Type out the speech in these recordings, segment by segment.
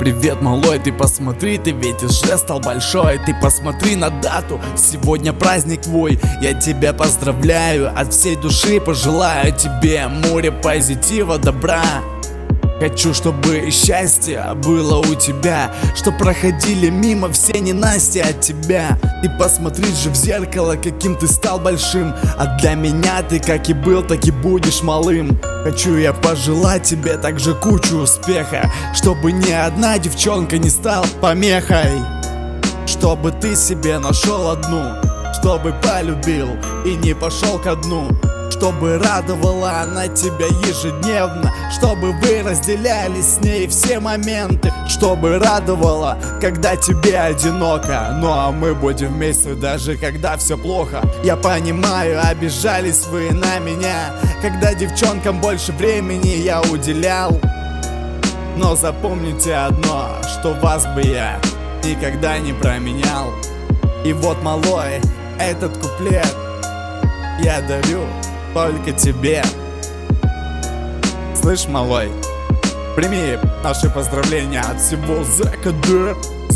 Привет, малой, ты посмотри, ты ведь уже стал большой. Ты посмотри на дату, сегодня праздник твой. Я тебя поздравляю, от всей души пожелаю тебе море позитива, добра. Хочу, чтобы счастье было у тебя, чтоб проходили мимо все ненасти от тебя. И посмотри же в зеркало, каким ты стал большим. А для меня ты как и был, так и будешь малым. Хочу я пожелать тебе также кучу успеха, чтобы ни одна девчонка не стала помехой. Чтобы ты себе нашел одну, чтобы полюбил и не пошел ко дну. Чтобы радовала она тебя ежедневно, чтобы вы разделяли с ней все моменты. Чтобы радовала, когда тебе одиноко. Ну а мы будем вместе даже когда все плохо. Я понимаю, обижались вы на меня, когда девчонкам больше времени я уделял. Но запомните одно, что вас бы я никогда не променял. И вот, малой, этот куплет я дарю только тебе. Слышь, малой, прими наши поздравления от всего ЗКД.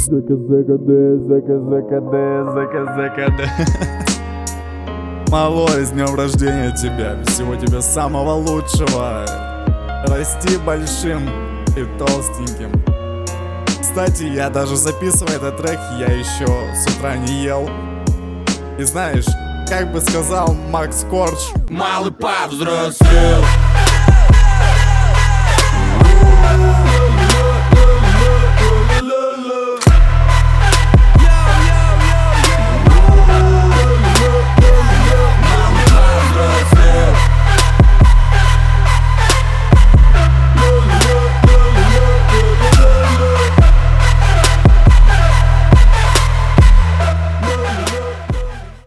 Малой, с днем рождения тебя, всего тебе самого лучшего. Расти большим и толстеньким. Кстати, я даже записывая этот трек, я еще с утра не ел. И знаешь, как бы сказал Макс Корж, малый повзрослел.